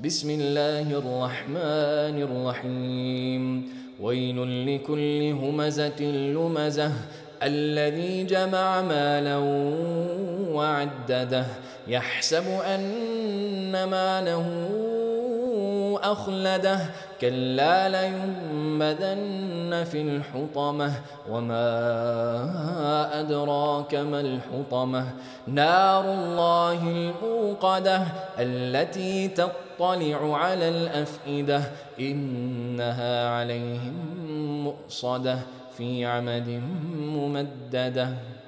بسم الله الرحمن الرحيم ويل لكل همزة لمزة الذي جمع مالا وعدده يحسب أن ماله أخلده كلا لينبذن في الحطمة وما أدراك ما الحطمة نار الله الموقدة التي تطلع على الأفئدة إنها عليهم مؤصدة في عمد ممددة.